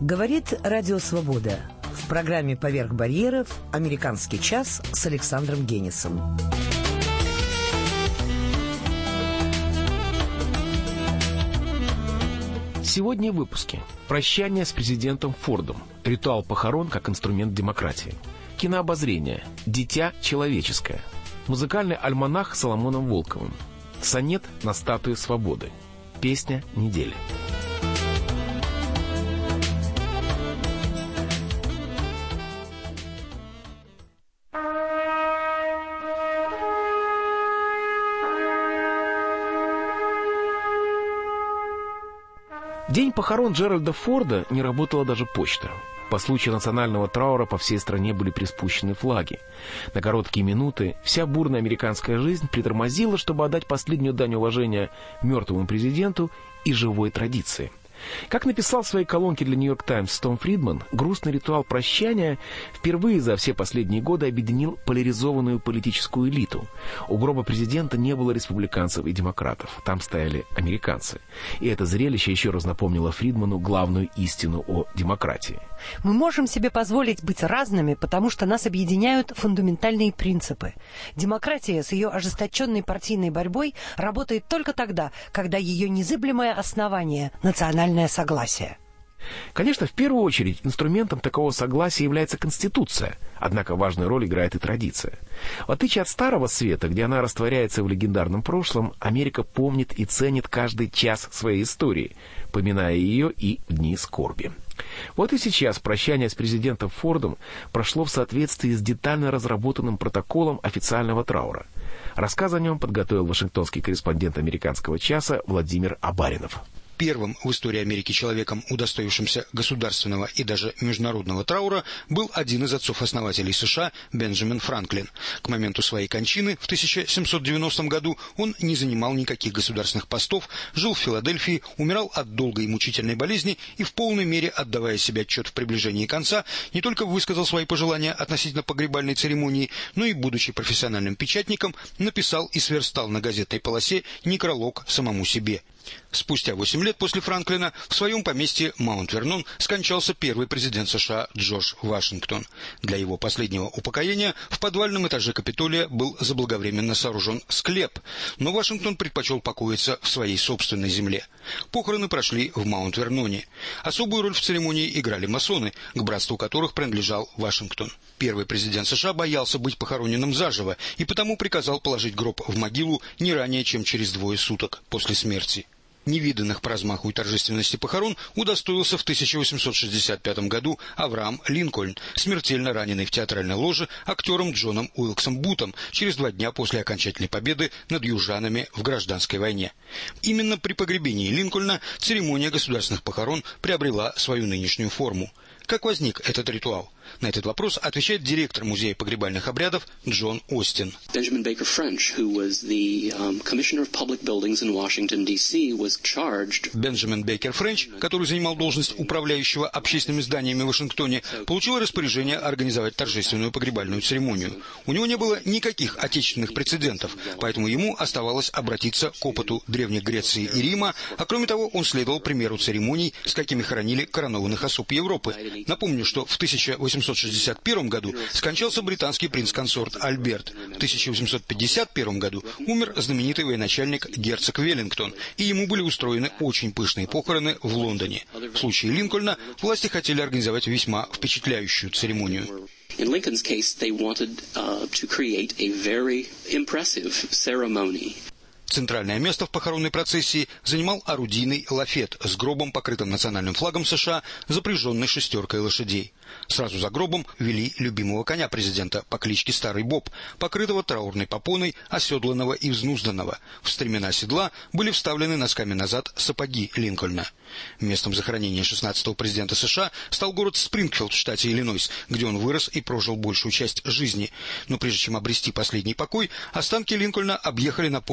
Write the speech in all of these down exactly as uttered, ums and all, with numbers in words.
Говорит Радио Свобода. В программе «Поверх барьеров» «Американский час» с Александром Генисом. Сегодня в выпуске. Прощание с президентом Фордом. Ритуал похорон как инструмент демократии. Кинообозрение. Дитя человеческое. Музыкальный альманах с Соломоном Волковым. Сонет на статуе свободы. Песня недели. В день похорон Джеральда Форда не работала даже почта. По случаю национального траура по всей стране были приспущены флаги. На короткие минуты вся бурная американская жизнь притормозила, чтобы отдать последнюю дань уважения мертвому президенту и живой традиции. Как написал в своей колонке для «Нью-Йорк Таймс» Том Фридман, грустный ритуал прощания впервые за все последние годы объединил поляризованную политическую элиту. У гроба президента не было республиканцев и демократов, там стояли американцы. И это зрелище еще раз напомнило Фридману главную истину о демократии. Мы можем себе позволить быть разными, потому что нас объединяют фундаментальные принципы. Демократия с ее ожесточенной партийной борьбой работает только тогда, когда ее незыблемое основание – национальное согласие. Конечно, в первую очередь инструментом такого согласия является Конституция, однако важную роль играет и традиция. В отличие от Старого Света, где она растворяется в легендарном прошлом, Америка помнит и ценит каждый час своей истории, поминая ее и в дни скорби. Вот и сейчас прощание с президентом Фордом прошло в соответствии с детально разработанным протоколом официального траура. Рассказ о нем подготовил вашингтонский корреспондент «Американского часа» Владимир Абаринов. Первым в истории Америки человеком, удостоившимся государственного и даже международного траура, был один из отцов-основателей США Бенджамин Франклин. К моменту своей кончины в тысяча семьсот девяностом году он не занимал никаких государственных постов, жил в Филадельфии, умирал от долгой и мучительной болезни и в полной мере, отдавая себе отчет в приближении конца, не только высказал свои пожелания относительно погребальной церемонии, но и, будучи профессиональным печатником, написал и сверстал на газетной полосе некролог самому себе. Спустя восемь лет после Франклина в своем поместье Маунт-Вернон скончался первый президент США Джордж Вашингтон. Для его последнего упокоения в подвальном этаже Капитолия был заблаговременно сооружен склеп, но Вашингтон предпочел покоиться в своей собственной земле. Похороны прошли в Маунт-Верноне. Особую роль в церемонии играли масоны, к братству которых принадлежал Вашингтон. Первый президент США боялся быть похороненным заживо и потому приказал положить гроб в могилу не ранее, чем через двое суток после смерти. Невиданных по размаху и торжественности похорон удостоился в тысяча восемьсот шестьдесят пятом году Авраам Линкольн, смертельно раненый в театральной ложе актером Джоном Уилксом Бутом через два дня после окончательной победы над южанами в гражданской войне. Именно при погребении Линкольна церемония государственных похорон приобрела свою нынешнюю форму. Как возник этот ритуал? На этот вопрос отвечает директор Музея погребальных обрядов Джон Остин. Benjamin Baker French, who was the um, Commissioner of Public Buildings in Washington, ди си, was charged. Бенджамин Бейкер Френч, который занимал должность управляющего общественными зданиями в Вашингтоне, получил распоряжение организовать торжественную погребальную церемонию. У него не было никаких отечественных прецедентов, поэтому ему оставалось обратиться к опыту Древней Греции и Рима, а кроме того он следовал примеру церемоний, с какими хоронили коронованных особ Европы. Напомню, что в тысяча восемьсот шестьдесят первом году скончался британский принц-консорт Альберт. В тысяча восемьсот пятьдесят первом году умер знаменитый военачальник герцог Веллингтон, и ему были устроены очень пышные похороны в Лондоне. В случае Линкольна власти хотели организовать весьма впечатляющую церемонию. In Lincoln's case, they wanted uh, to create a very impressive ceremony. Центральное место в похоронной процессии занимал орудийный лафет с гробом, покрытым национальным флагом США, запряженный шестеркой лошадей. Сразу за гробом вели любимого коня президента по кличке Старый Боб, покрытого траурной попоной, оседланного и взнузданного. В стремена седла были вставлены носками назад сапоги Линкольна. Местом захоронения шестнадцатого президента США стал город Спрингфилд в штате Иллинойс, где он вырос и прожил большую часть жизни. Но прежде чем обрести последний покой, останки Линкольна объехали на поезде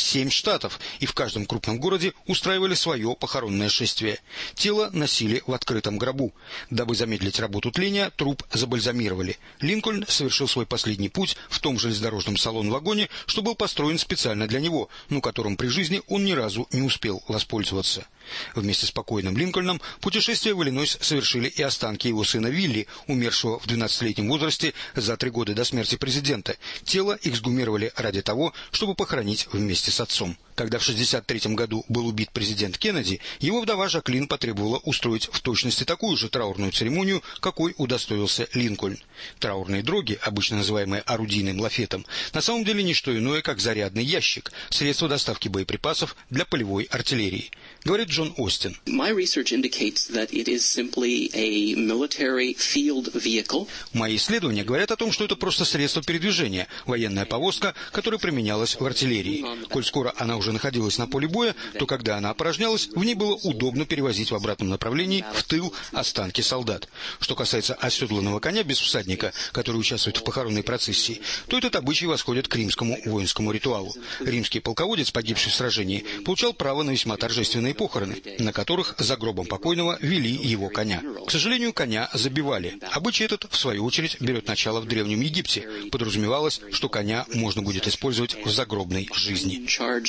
семь штатов, и в каждом крупном городе устраивали свое похоронное шествие. Тело носили в открытом гробу. Дабы замедлить работу тления, труп забальзамировали. Линкольн совершил свой последний путь в том железнодорожном салон-вагоне, что был построен специально для него, но которым при жизни он ни разу не успел воспользоваться. Вместе с покойным Линкольном путешествие в Иллинойс совершили и останки его сына Вилли, умершего в двенадцатилетнем возрасте за три года до смерти президента. Тело эксгумировали ради того, чтобы похоронить вместе с отцом. Когда в шестьдесят третьем году был убит президент Кеннеди, его вдова Жаклин потребовала устроить в точности такую же траурную церемонию, какой удостоился Линкольн. Траурные дроги, обычно называемые орудийным лафетом, на самом деле не что иное, как зарядный ящик, средство доставки боеприпасов для полевой артиллерии. Говорит Джон Остин. My research indicates that it is simply a military field vehicle. Мои исследования говорят о том, что это просто средство передвижения, военная повозка, которая применялась в артиллерии. Коль скоро она уже находилась на поле боя, то когда она опорожнялась, в ней было удобно перевозить в обратном направлении в тыл останки солдат. Что касается оседланного коня без всадника, который участвует в похоронной процессии, то этот обычай восходит к римскому воинскому ритуалу. Римский полководец, погибший в сражении, получал право на весьма торжественные похороны, на которых за гробом покойного вели его коня. К сожалению, коня забивали. Обычай этот, в свою очередь, берет начало в Древнем Египте. Подразумевалось, что коня можно будет использовать в загробной жизни.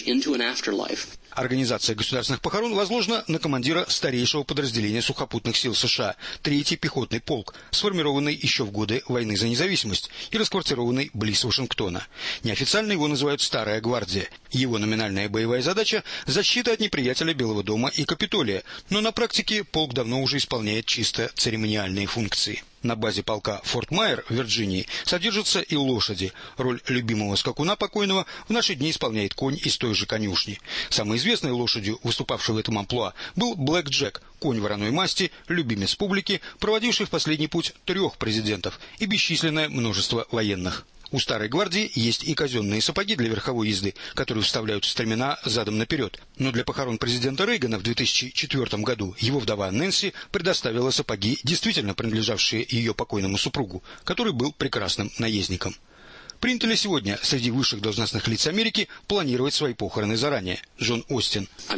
Организация государственных похорон возложена на командира старейшего подразделения сухопутных сил США, третий пехотный полк, сформированный еще в годы войны за независимость и расквартированный близ Вашингтона. Неофициально его называют «Старая гвардия». Его номинальная боевая задача – защита от неприятеля Белого дома и Капитолия, но на практике полк давно уже исполняет чисто церемониальные функции. На базе полка Форт Майер в Вирджинии содержатся и лошади. Роль любимого скакуна покойного в наши дни исполняет конь из той же конюшни. Самой известной лошадью, выступавшей в этом амплуа, был Блэк Джек, конь вороной масти, любимец публики, проводивший в последний путь трех президентов и бесчисленное множество военных. У Старой гвардии есть и казенные сапоги для верховой езды, которые вставляют в стремена задом наперед. Но для похорон президента Рейгана в две тысячи четвёртом году его вдова Нэнси предоставила сапоги, действительно принадлежавшие ее покойному супругу, который был прекрасным наездником. Принято ли сегодня среди высших должностных лиц Америки планировать свои похороны заранее? Джон Остин. Я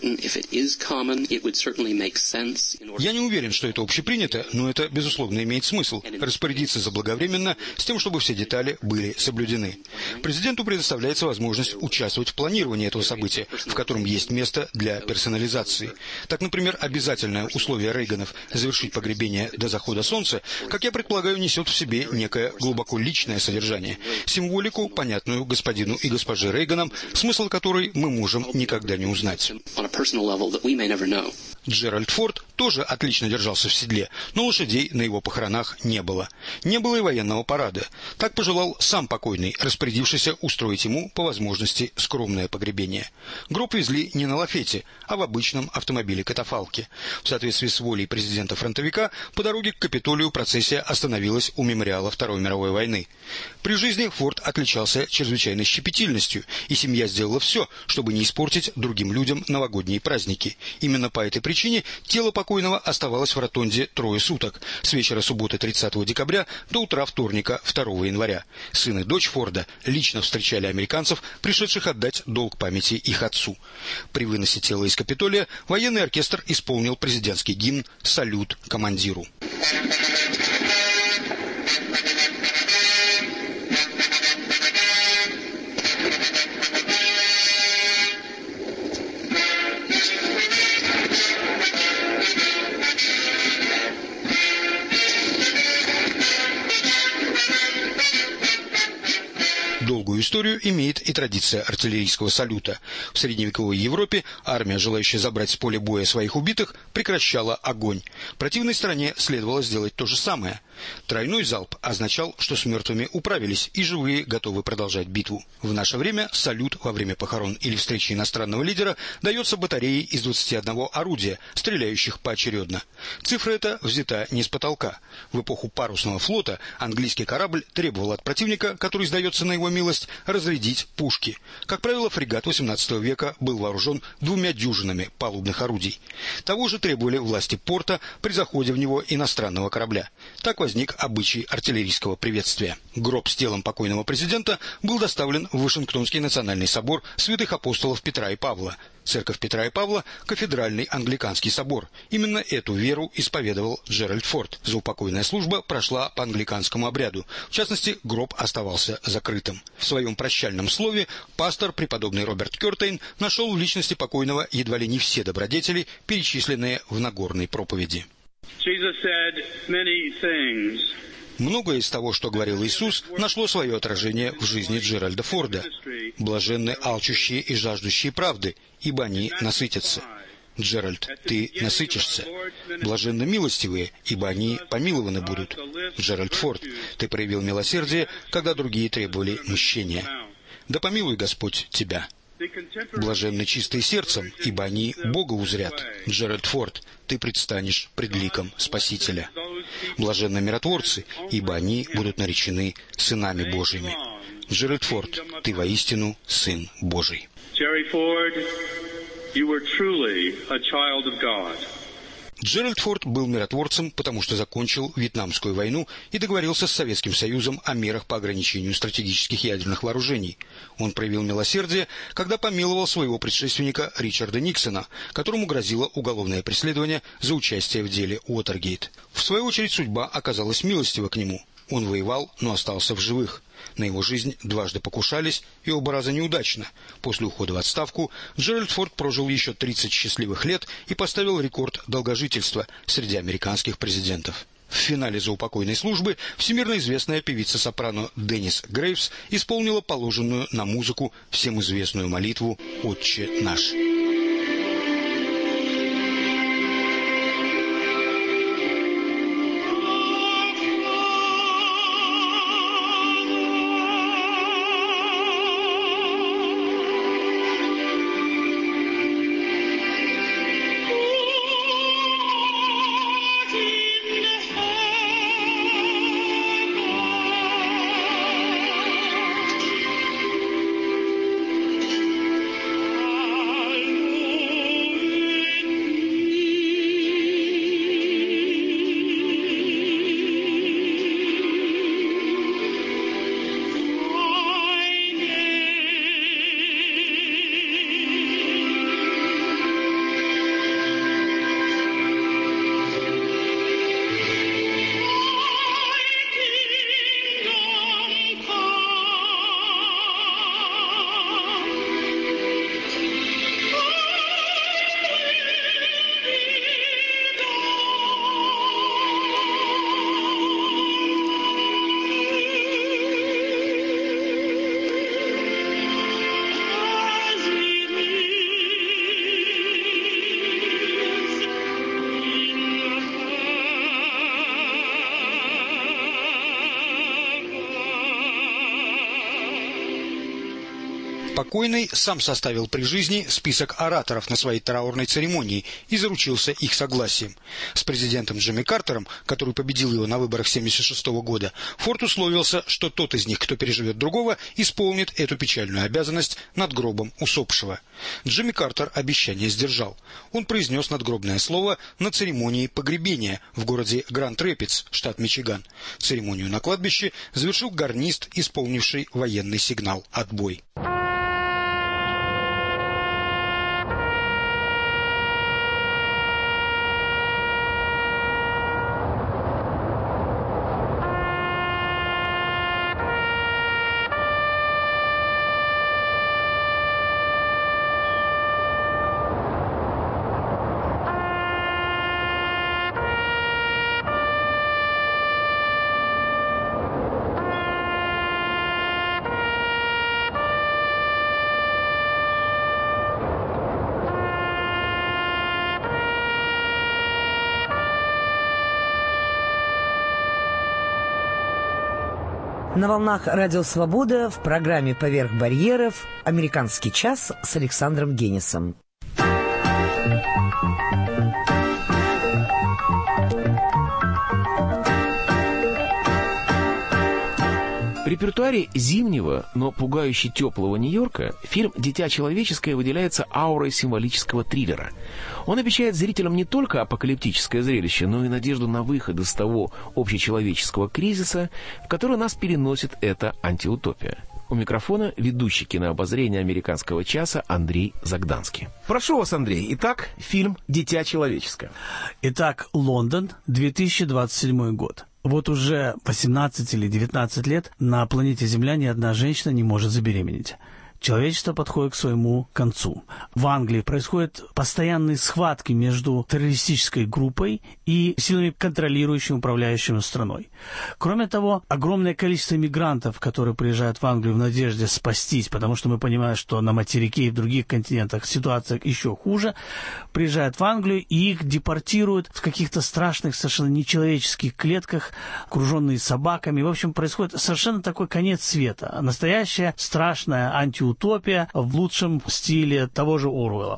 не уверен, что это общепринято, но это, безусловно, имеет смысл – распорядиться заблаговременно с тем, чтобы все детали были соблюдены. Президенту предоставляется возможность участвовать в планировании этого события, в котором есть место для персонализации. Так, например, обязательное условие Рейганов завершить погребение до захода солнца, как я предполагаю, несет в себе некое глубоко личное содержание – символику, понятную господину и госпоже Рейганам, смысл которой мы можем никогда не узнать. Джеральд Форд тоже отлично держался в седле, но лошадей на его похоронах не было. Не было и военного парада. Так пожелал сам покойный, распорядившийся устроить ему, по возможности, скромное погребение. Гроб везли не на лафете, а в обычном автомобиле-катафалке. В соответствии с волей президента-фронтовика, по дороге к Капитолию процессия остановилась у мемориала Второй мировой войны. При жизни Форд отличался чрезвычайной щепетильностью, и семья сделала все, чтобы не испортить другим людям новогодние праздники. Именно по этой причине тело покойного оставалось в ротонде трое суток, с вечера субботы тридцатого декабря до утра вторника второго января. Сын и дочь Форда лично встречали американцев, пришедших отдать долг памяти их отцу. При выносе тела из Капитолия военный оркестр исполнил президентский гимн «Салют командиру». Долгую историю имеет и традиция артиллерийского салюта. В средневековой Европе армия, желающая забрать с поля боя своих убитых, прекращала огонь. Противной стороне следовало сделать то же самое. Тройной залп означал, что с мертвыми управились и живые готовы продолжать битву. В наше время салют во время похорон или встречи иностранного лидера дается батареей из двадцати одного орудия, стреляющих поочередно. Цифра эта взята не с потолка. В эпоху парусного флота английский корабль требовал от противника, который сдается на его милость, разрядить пушки. Как правило, фрегат восемнадцатого века был вооружен двумя дюжинами палубных орудий. Того же требовали власти порта при заходе в него иностранного корабля. Так возник обычай артиллерийского приветствия. Гроб с телом покойного президента был доставлен в Вашингтонский национальный собор святых апостолов Петра и Павла. Церковь Петра и Павла – кафедральный англиканский собор. Именно эту веру исповедовал Джеральд Форд. Заупокойная служба прошла по англиканскому обряду. В частности, гроб оставался закрытым. В своем прощальном слове пастор, преподобный Роберт Кёртейн, нашел в личности покойного едва ли не все добродетели, перечисленные в Нагорной проповеди. Многое из того, что говорил Иисус, нашло свое отражение в жизни Джеральда Форда. «Блаженны алчущие и жаждущие правды, ибо они насытятся». Джеральд, ты насытишься. Блаженны милостивые, ибо они помилованы будут. Джеральд Форд, ты проявил милосердие, когда другие требовали мщения. Да помилуй Господь тебя. Блаженны чистые сердцем, ибо они Бога узрят. Джеральд Форд, ты предстанешь пред ликом Спасителя. Блаженны миротворцы, ибо они будут наречены сынами Божьими. Джеральд Форд, ты воистину Сын Божий. Джеральд Форд был миротворцем, потому что закончил Вьетнамскую войну и договорился с Советским Союзом о мерах по ограничению стратегических ядерных вооружений. Он проявил милосердие, когда помиловал своего предшественника Ричарда Никсона, которому грозило уголовное преследование за участие в деле Уотергейт. В свою очередь судьба оказалась милостива к нему. Он воевал, но остался в живых. На его жизнь дважды покушались, и оба раза неудачно. После ухода в отставку Джеральд Форд прожил еще тридцать счастливых лет и поставил рекорд долгожительства среди американских президентов. В финале заупокойной службы всемирно известная певица-сопрано Деннис Грейвс исполнила положенную на музыку всем известную молитву «Отче наш». Покойный сам составил при жизни список ораторов на своей траурной церемонии и заручился их согласием. С президентом Джимми Картером, который победил его на выборах семьдесят шестого года, Форд условился, что тот из них, кто переживет другого, исполнит эту печальную обязанность над гробом усопшего. Джимми Картер обещание сдержал. Он произнес надгробное слово на церемонии погребения в городе Гранд-Рэпидс, штат Мичиган. Церемонию на кладбище завершил гарнист, исполнивший военный сигнал «Отбой». На волнах Радио Свобода в программе «Поверх барьеров» «Американский час» с Александром Генисом. репертуаре зимнего, но пугающе теплого Нью-Йорка фильм «Дитя человеческое» выделяется аурой символического триллера. Он обещает зрителям не только апокалиптическое зрелище, но и надежду на выход из того общечеловеческого кризиса, в который нас переносит эта антиутопия. У микрофона ведущий кинообозрения «Американского часа» Андрей Загданский. Прошу вас, Андрей. Итак, фильм «Дитя человеческое». Итак, Лондон, две тысячи двадцать седьмой год. Вот уже восемнадцать или девятнадцать лет на планете Земля ни одна женщина не может забеременеть. Человечество подходит к своему концу. В Англии происходят постоянные схватки между террористической группой и силами, контролирующими, управляющими страной. Кроме того, огромное количество мигрантов, которые приезжают в Англию в надежде спастись, потому что мы понимаем, что на материке и в других континентах ситуация еще хуже, приезжают в Англию и их депортируют в каких-то страшных, совершенно нечеловеческих клетках, окруженные собаками. В общем, происходит совершенно такой конец света. Настоящая страшная антиутопия. Утопия в лучшем стиле того же Оруэлла.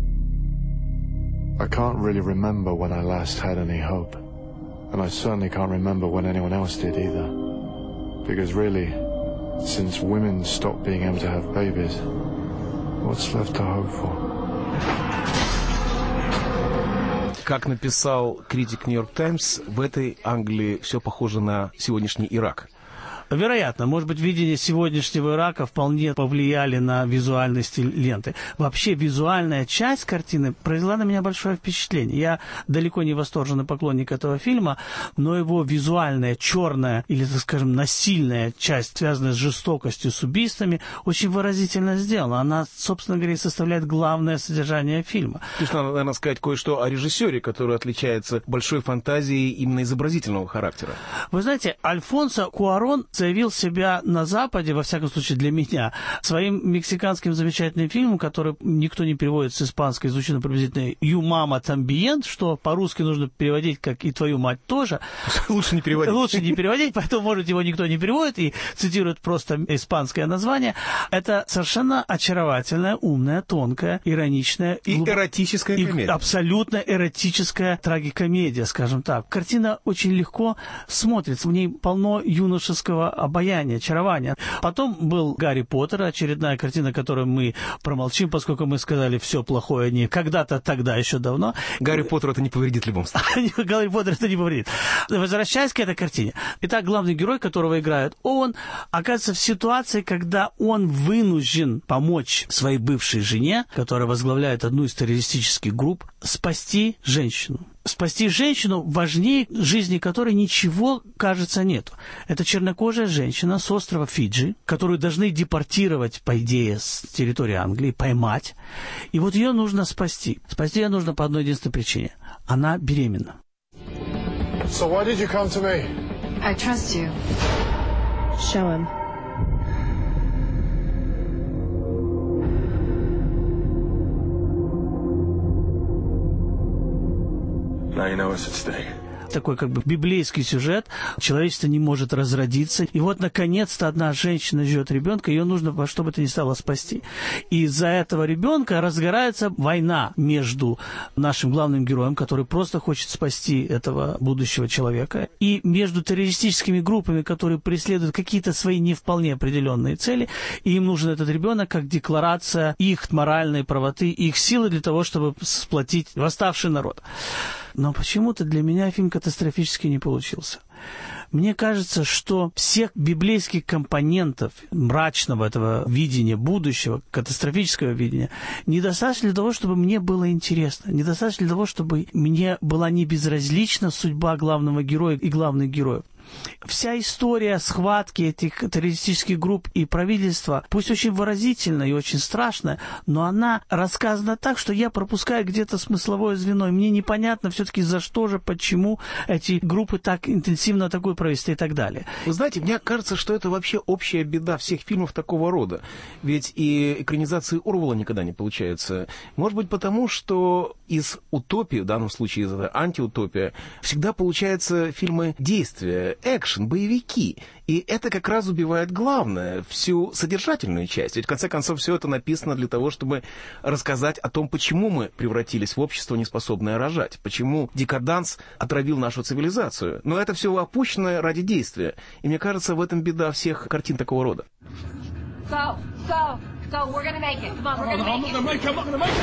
I can't really remember when I last had any hope. And I certainly can't remember when anyone else did either. Because really, since women stopped being able to have babies, what's left to hope for? Как написал критик «Нью-Йорк Таймс», в этой Англии все похоже на сегодняшний Ирак. Вероятно, может быть, видение сегодняшнего Ирака вполне повлияли на визуальный стиль ленты. Вообще, визуальная часть картины произвела на меня большое впечатление. Я далеко не восторженный поклонник этого фильма, но его визуальная, черная или, так скажем, насильная часть, связанная с жестокостью, с убийствами, очень выразительно сделана. Она, собственно говоря, составляет главное содержание фильма. То есть надо, наверное, сказать кое-что о режиссере, который отличается большой фантазией именно изобразительного характера. Вы знаете, Альфонсо Куарон заявил себя на Западе, во всяком случае для меня, своим мексиканским замечательным фильмом, который никто не переводит с испанской, звучит приблизительно «Ю мама тамбиен», что по-русски нужно переводить как «и твою мать тоже». Лучше не переводить. Лучше не переводить, поэтому, может, его никто не переводит и цитирует просто испанское название. Это совершенно очаровательная, умная, тонкая, ироничная и глуб... эротическая комедия. И абсолютно эротическая трагикомедия, скажем так. Картина очень легко смотрится, в ней полно юношеского обаяния, очарования. Потом был «Гарри Поттер», очередная картина, которую мы промолчим, поскольку мы сказали все плохое не когда-то, тогда, еще давно. Гарри Поттер это не повредит в любом случае. Гарри Поттер это не повредит. Возвращаясь к этой картине. Итак, главный герой, которого играет он, оказывается в ситуации, когда он вынужден помочь своей бывшей жене, которая возглавляет одну из террористических групп, спасти женщину. Спасти женщину важнее жизни которой ничего, кажется, нету. Это чернокожая женщина с острова Фиджи, которую должны депортировать, по идее, с территории Англии, поймать. И вот ее нужно спасти. Спасти ее нужно по одной единственной причине. Она беременна. So why did you come to me? I trust you. Show him. Now you know what's at stake. Такой как бы библейский сюжет. Человечество не может разродиться. И вот, наконец-то, одна женщина ждет ребенка, ее нужно во что бы то ни стало спасти. И из-за этого ребенка разгорается война между нашим главным героем, который просто хочет спасти этого будущего человека, и между террористическими группами, которые преследуют какие-то свои не вполне определенные цели, и им нужен этот ребенок как декларация их моральной правоты, их силы для того, чтобы сплотить восставший народ. Но почему-то для меня фильм катастрофически не получился. Мне кажется, что всех библейских компонентов мрачного этого видения будущего, катастрофического видения, недостаточно для того, чтобы мне было интересно. Недостаточно для того, чтобы мне была не безразлична судьба главного героя и главных героев. Вся история схватки этих террористических групп и правительства, пусть очень выразительная и очень страшная, но она рассказана так, что я пропускаю где-то смысловое звено. И мне непонятно все-таки, за что же, почему эти группы так интенсивно атакуют правительство и так далее. Вы знаете, мне кажется, что это вообще общая беда всех фильмов такого рода. Ведь и экранизации Оруэлла никогда не получается. Может быть, потому что из утопии, в данном случае из антиутопия, всегда получаются фильмы действия. же экшен, боевики. И это как раз убивает главное, всю содержательную часть. Ведь, в конце концов, все это написано для того, чтобы рассказать о том, почему мы превратились в общество, неспособное рожать, почему декаданс отравил нашу цивилизацию. Но это все опущено ради действия. И мне кажется, в этом беда всех картин такого рода. Go, go, go, we're gonna make it. Come on, we're gonna make it. I'm gonna make it, I'm gonna make it.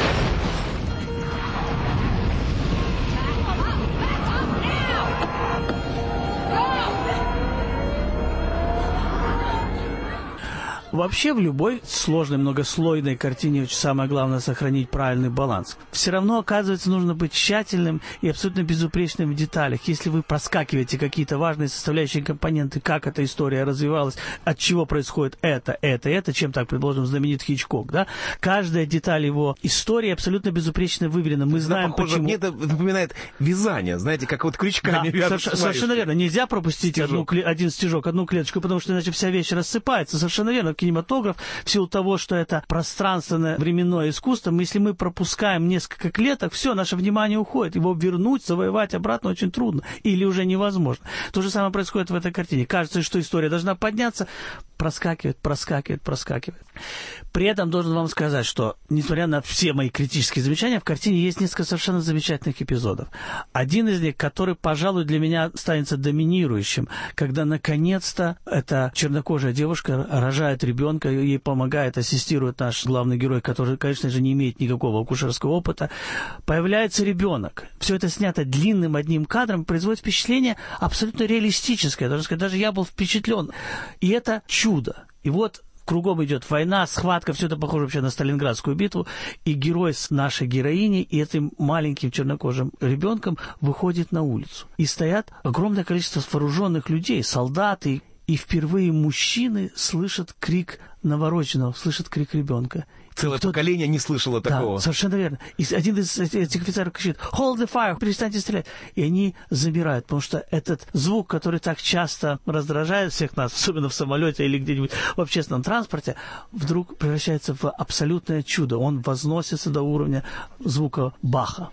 Вообще в любой сложной, многослойной картине очень самое главное сохранить правильный баланс. Все равно, оказывается, нужно быть тщательным и абсолютно безупречным в деталях. Если вы проскакиваете какие-то важные составляющие компоненты, как эта история развивалась, от чего происходит это, это, это, чем так, предположим, знаменит Хичкок, да? Каждая деталь его истории абсолютно безупречно выверена. Мы знаем, похоже, почему. Мне это напоминает вязание, знаете, как вот крючками да, вяжут. Соверш... Совершенно верно. Нельзя пропустить одну, один стежок, одну клеточку, потому что иначе вся вещь рассыпается. Совершенно верно. Кинематограф, в силу того, что это пространственное временное искусство, мы, если мы пропускаем несколько клеток, все, наше внимание уходит. Его вернуть, завоевать обратно очень трудно или уже невозможно. То же самое происходит в этой картине. Кажется, что история должна подняться, проскакивает, проскакивает, проскакивает. При этом должен вам сказать, что, несмотря на все мои критические замечания, в картине есть несколько совершенно замечательных эпизодов. Один из них, который, пожалуй, для меня станется доминирующим, когда, наконец-то, эта чернокожая девушка рожает ребенка, ей помогает, ассистирует наш главный герой, который, конечно же, не имеет никакого акушерского опыта. Появляется ребенок. Все это снято длинным одним кадром, производит впечатление абсолютно реалистическое. Даже сказать, даже я был впечатлен. И это чудо. И вот кругом идет война, схватка, все это похоже вообще на Сталинградскую битву, и герой с нашей героиней и этим маленьким чернокожим ребенком выходит на улицу. И стоят огромное количество вооруженных людей, солдаты, и впервые мужчины слышат крик новорожденного, слышат крик ребенка. Целое поколение не слышало такого. Да, совершенно верно. И один из этих офицеров кричит: «Hold the fire!» «Перестаньте стрелять!» И они замирают, потому что этот звук, который так часто раздражает всех нас, особенно в самолете или где-нибудь в общественном транспорте, вдруг превращается в абсолютное чудо. Он возносится до уровня звука Баха.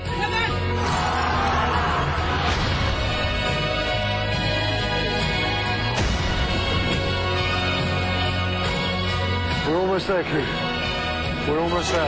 We're almost there, King. We're almost there.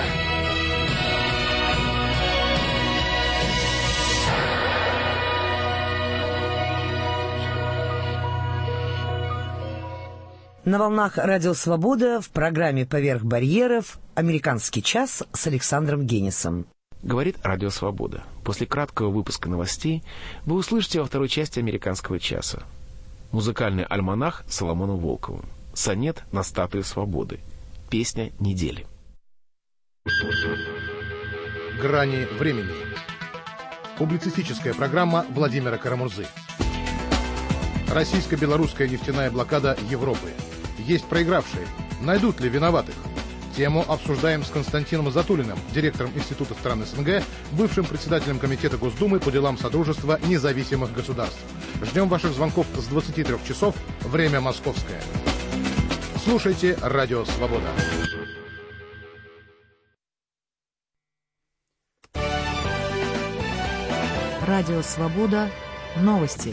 На волнах Радио Свобода в программе «Поверх барьеров» «Американский час» с Александром Генисом. Говорит Радио Свобода. После краткого выпуска новостей вы услышите во второй части «Американского часа» музыкальный альманах Соломону Волкову, сонет на статую свободы, песня недели. Грани времени. Публицистическая программа Владимира Карамурзы. Российско-белорусская нефтяная блокада Европы. Есть проигравшие. Найдут ли виноватых? Тему обсуждаем с Константином Затулиным, директором Института стран СНГ, бывшим председателем Комитета Госдумы по делам Содружества независимых государств. Ждем ваших звонков с двадцати трёх часов, время московское. Слушайте Радио Свобода. Радио Свобода. Новости.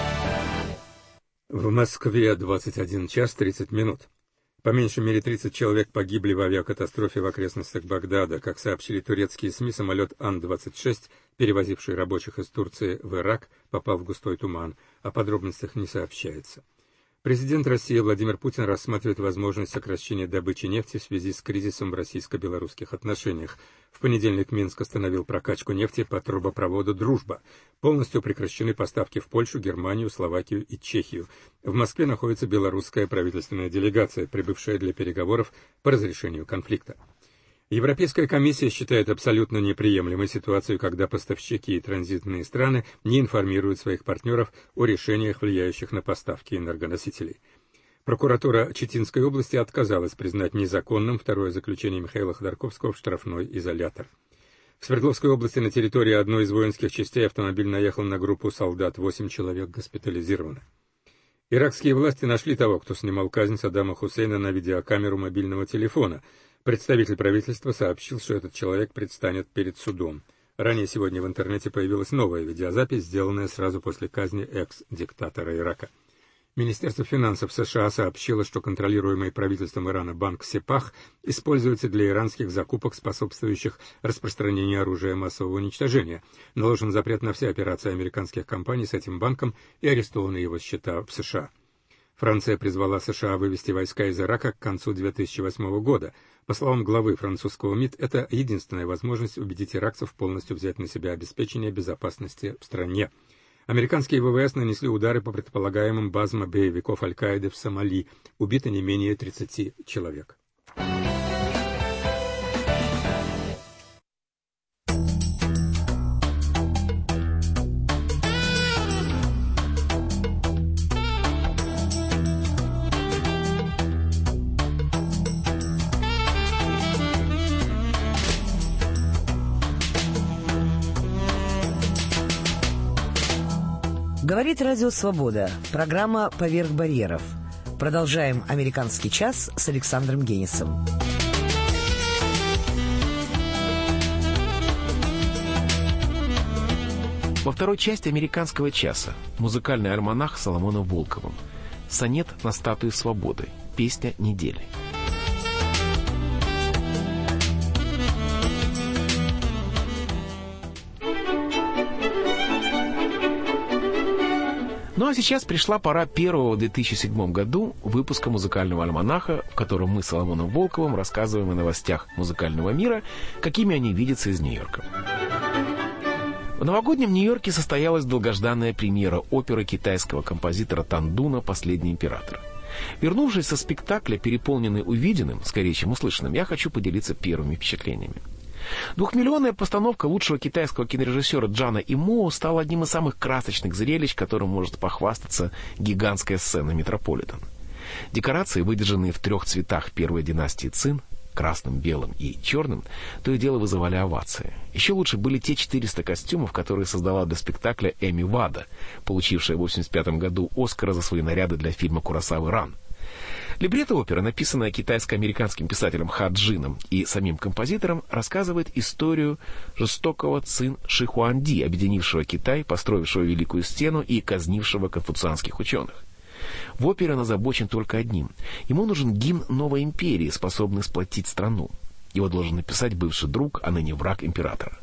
В Москве двадцать один час тридцать минут. По меньшей мере тридцать человек погибли в авиакатастрофе в окрестностях Багдада. Как сообщили турецкие СМИ, самолет Ан двадцать шесть, перевозивший рабочих из Турции в Ирак, попал в густой туман. О подробностях не сообщается. Президент России Владимир Путин рассматривает возможность сокращения добычи нефти в связи с кризисом в российско-белорусских отношениях. В понедельник Минск остановил прокачку нефти по трубопроводу «Дружба». Полностью прекращены поставки в Польшу, Германию, Словакию и Чехию. В Москве находится белорусская правительственная делегация, прибывшая для переговоров по разрешению конфликта. Европейская комиссия считает абсолютно неприемлемой ситуацию, когда поставщики и транзитные страны не информируют своих партнеров о решениях, влияющих на поставки энергоносителей. Прокуратура Читинской области отказалась признать незаконным второе заключение Михаила Ходорковского в штрафной изолятор. В Свердловской области на территории одной из воинских частей автомобиль наехал на группу солдат, восемь человек госпитализированы. Иракские власти нашли того, кто снимал казнь Саддама Хусейна на видеокамеру мобильного телефона. Представитель правительства сообщил, что этот человек предстанет перед судом. Ранее сегодня в интернете появилась новая видеозапись, сделанная сразу после казни экс-диктатора Ирака. Министерство финансов США сообщило, что контролируемый правительством Ирана банк Сепах используется для иранских закупок, способствующих распространению оружия массового уничтожения. Наложен запрет на все операции американских компаний с этим банком и арестованы его счета в США. Франция призвала США вывести войска из Ирака к концу две тысячи восьмого года. По словам главы французского МИД, это единственная возможность убедить иракцев полностью взять на себя обеспечение безопасности в стране. Американские ВВС нанесли удары по предполагаемым базам боевиков Аль-Каиды в Сомали. Убито не менее тридцати человек. Говорит Радио Свобода. Программа «Поверх барьеров». Продолжаем «Американский час» с Александром Генисом. Во второй части «Американского часа» музыкальный альманах Соломона Волковым. Сонет на статуе свободы. Песня недели. Ну а сейчас пришла пора первого в две тысячи седьмом году выпуска музыкального альманаха, в котором мы с Соломоном Волковым рассказываем о новостях музыкального мира, какими они видятся из Нью-Йорка. В новогоднем Нью-Йорке состоялась долгожданная премьера оперы китайского композитора Тандуна «Последний император». Вернувшись со спектакля, переполненный увиденным, скорее чем услышанным, я хочу поделиться первыми впечатлениями. Двухмиллионная постановка лучшего китайского кинорежиссера Джана Имоу стала одним из самых красочных зрелищ, которым может похвастаться гигантская сцена Метрополитен. Декорации, выдержанные в трех цветах первой династии Цин, красным, белым и черным, то и дело вызывали овации. Еще лучше были те четыреста костюмов, которые создала для спектакля Эми Вада, получившая в восемьдесят пятом году Оскара за свои наряды для фильма Куросавы «Ран». Либретто оперы, написанная китайско-американским писателем Ха Джином и самим композитором, рассказывает историю жестокого Цин Шихуанди, объединившего Китай, построившего Великую Стену и казнившего конфуцианских ученых. В опере он озабочен только одним. Ему нужен гимн новой империи, способный сплотить страну. Его должен написать бывший друг, а ныне враг императора.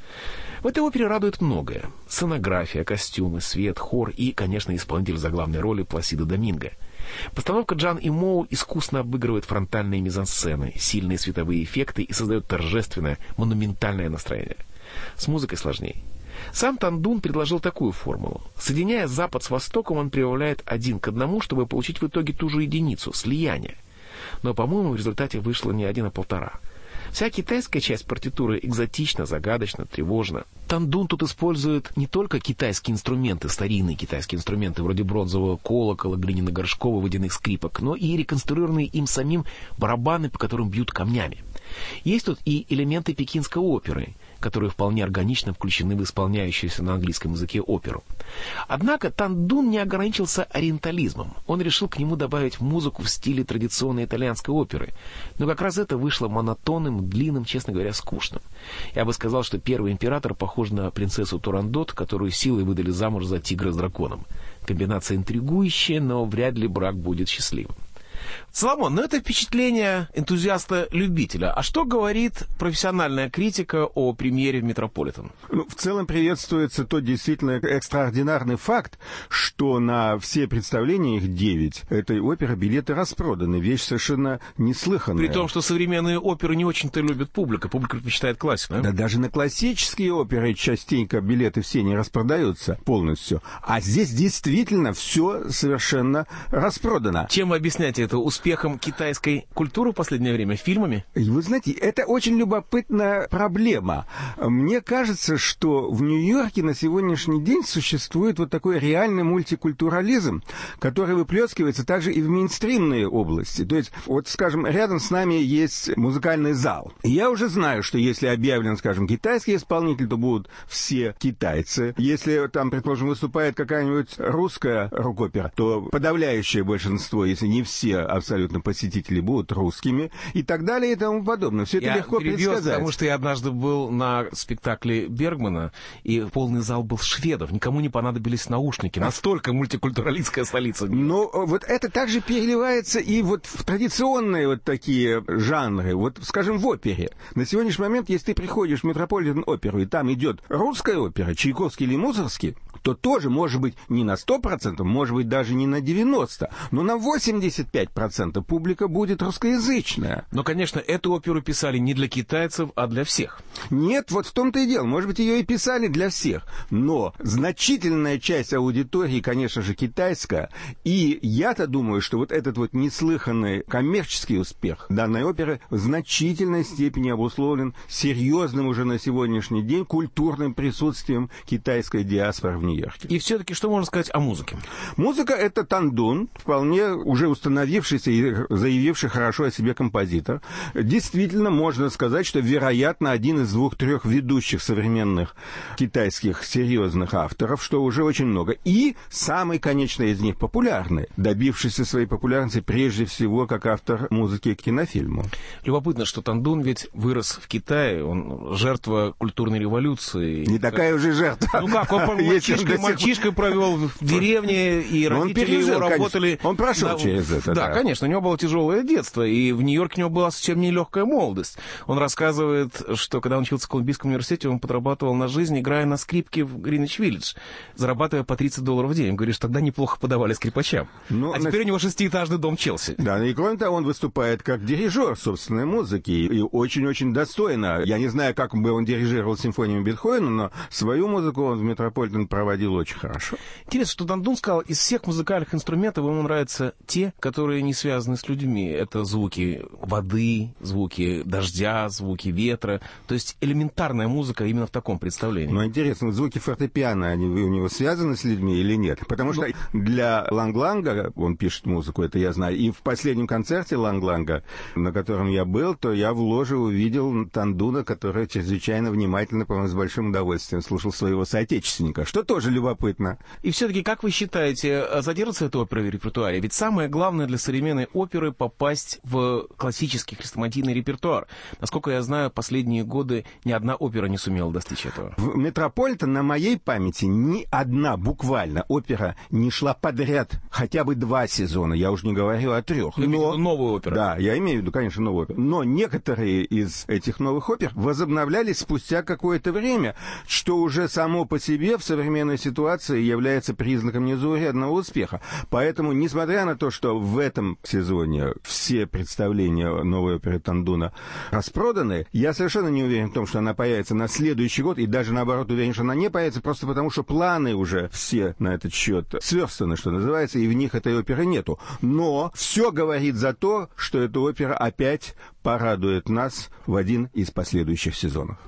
В этой опере радует многое. Сценография, костюмы, свет, хор и, конечно, исполнитель заглавной роли Пласидо Доминго. Постановка Джан Имоу искусно обыгрывает фронтальные мизансцены, сильные световые эффекты и создает торжественное, монументальное настроение. С музыкой сложнее. Сам Тандун предложил такую формулу. Соединяя Запад с Востоком, он прибавляет один к одному, чтобы получить в итоге ту же единицу — слияние. Но, по-моему, в результате вышло не один, а полтора. Вся китайская часть партитуры экзотична, загадочна, тревожна. Тандун тут использует не только китайские инструменты, старинные китайские инструменты, вроде бронзового колокола, глиняно-горшковых, водяных скрипок, но и реконструированные им самим барабаны, по которым бьют камнями. Есть тут и элементы пекинской оперы, которые вполне органично включены в исполняющуюся на английском языке оперу. Однако Тандун не ограничился ориентализмом. Он решил к нему добавить музыку в стиле традиционной итальянской оперы. Но как раз это вышло монотонным, длинным, честно говоря, скучным. Я бы сказал, что первый император похож на принцессу Турандот, которую силой выдали замуж за тигра с драконом. Комбинация интригующая, но вряд ли брак будет счастливым. Соломон, ну это впечатление энтузиаста-любителя. А что говорит профессиональная критика о премьере в Метрополитен? Ну, в целом приветствуется тот действительно экстраординарный факт, что на все представления, их девять, этой оперы билеты распроданы. Вещь совершенно неслыханная. При том, что современные оперы не очень-то любят публика. Публика предпочитает классику, да? Да даже на классические оперы частенько билеты все не распродаются полностью. А здесь действительно все совершенно распродано. Чем вы объясняете это? Успехом китайской культуры в последнее время, фильмами? И вы знаете, это очень любопытная проблема. Мне кажется, что в Нью-Йорке на сегодняшний день существует вот такой реальный мультикультурализм, который выплескивается также и в мейнстримные области. То есть, вот, скажем, рядом с нами есть музыкальный зал. И я уже знаю, что если объявлен, скажем, китайский исполнитель, то будут все китайцы. Если там, предположим, выступает какая-нибудь русская рок-опера, то подавляющее большинство, если не все абсолютно посетители будут русскими и так далее и тому подобное. Все это я легко предсказать. Потому что я однажды был на спектакле Бергмана, и полный зал был шведов. Никому не понадобились наушники. Настолько мультикультуралистская столица. Но вот это также переливается и вот в традиционные вот такие жанры. Вот, скажем, в опере. На сегодняшний момент, если ты приходишь в Метрополитен-оперу, и там идет русская опера, Чайковский или Мусоргский, то тоже, может быть, не на сто процентов, может быть, даже не на девяносто процентов, но на восемьдесят пять процентов публика будет русскоязычная. Но, конечно, эту оперу писали не для китайцев, а для всех. Нет, вот в том-то и дело. Может быть, ее и писали для всех. Но значительная часть аудитории, конечно же, китайская. И я-то думаю, что вот этот вот неслыханный коммерческий успех данной оперы в значительной степени обусловлен серьезным уже на сегодняшний день культурным присутствием китайской диаспоры в Нью-Йорке. И все-таки что можно сказать о музыке? Музыка — это тандун, вполне уже установившийся и заявивший хорошо о себе композитор. Действительно, можно сказать, что, вероятно, один из двух-трех ведущих современных китайских серьезных авторов, что уже очень много. И самый, конечно, из них популярный, добившийся своей популярности прежде всего как автор музыки к кинофильму. Любопытно, что тандун ведь вырос в Китае, он жертва культурной революции. Не такая уже жертва. Ну как, он мальчишкой, мальчишкой провел в деревне, и родители его работали... Он прошел да, через это. Да, да, конечно, у него было тяжелое детство, и в Нью-Йорке у него была совсем нелегкая молодость. Он рассказывает, что когда он учился в Колумбийском университете, он подрабатывал на жизнь, играя на скрипке в Гринвич-Виллидж, зарабатывая по тридцать долларов в день. Он говорит, что тогда неплохо подавали скрипачам. Ну, а теперь на... у него шестиэтажный дом Челси. Да, и кроме того, он выступает как дирижер собственной музыки, и очень-очень достойно. Я не знаю, как бы он дирижировал симфониями Бетховена, но свою музыку он в Метрополитен проводил очень хорошо. Интересно, что Тандун сказал, из всех музыкальных инструментов ему нравятся те, которые не связаны с людьми. Это звуки воды, звуки дождя, звуки ветра. То есть элементарная музыка именно в таком представлении. Ну, интересно, звуки фортепиано, они у него связаны с людьми или нет? Потому что для Ланг-Ланга, он пишет музыку, это я знаю, и в последнем концерте Ланг-Ланга, на котором я был, то я в ложе увидел Тандуна, который чрезвычайно внимательно, по-моему, с большим удовольствием слушал своего соотечественника, что тоже любопытно. И все-таки, как вы считаете, задержится эта опера в репертуаре? Ведь самое главное для современной оперы — попасть в классический хрестоматийный репертуар. Насколько я знаю, последние годы ни одна опера не сумела достичь этого. В Метрополитен, на моей памяти, ни одна буквально опера не шла подряд хотя бы два сезона. Я уже не говорю о трех. Я имею в виду новую оперу. Да, я имею в виду, конечно, новую оперу. Но некоторые из этих новых опер возобновлялись спустя какое-то время, что уже само по себе в современной ситуации является признаком незаурядного успеха. Поэтому, несмотря на то, что в этом сезоне все представления новой оперы Тандуна распроданы, я совершенно не уверен в том, что она появится на следующий год, и даже наоборот уверен, что она не появится, просто потому что планы уже все на этот счет сверстаны, что называется, и в них этой оперы нету. Но все говорит за то, что эта опера опять порадует нас в один из последующих сезонов.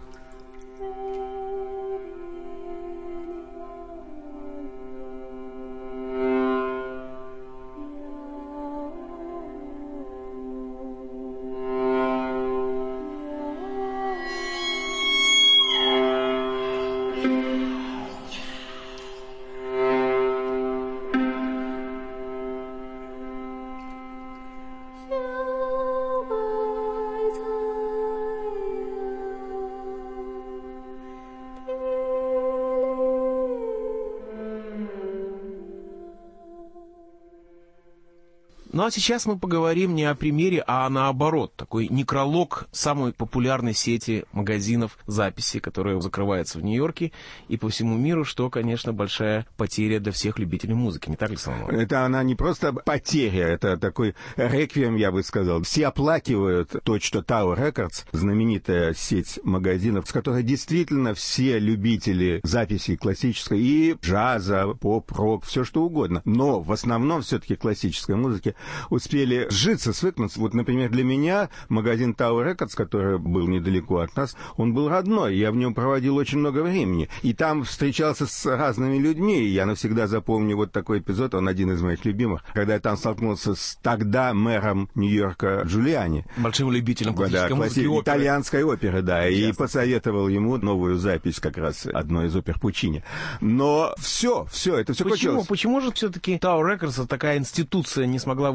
Ну а сейчас мы поговорим не о примере, а наоборот. Такой некролог самой популярной сети магазинов записи, которая закрывается в Нью-Йорке и по всему миру, что, конечно, большая потеря для всех любителей музыки. Не так ли, Соломон? Это она не просто потеря, это такой реквием, я бы сказал. Все оплакивают то, что Tower Records, знаменитая сеть магазинов, с которой действительно все любители записи классической и джаза, поп-рок, все что угодно. Но в основном все-таки классической музыки успели сжиться, свыкнуться. Вот, например, для меня магазин Tower Records, который был недалеко от нас, он был родной. Я в нем проводил очень много времени. И там встречался с разными людьми. И я навсегда запомню вот такой эпизод, он один из моих любимых, когда я там столкнулся с тогда мэром Нью-Йорка Джулиани. Большим любителем классической да, музыки, класси... итальянской оперы, да. Ясно. И посоветовал ему новую запись как раз одной из опер Пучини. Но все, все, это все Почему? кончилось. Почему же все-таки Tower Records, такая институция, не смогла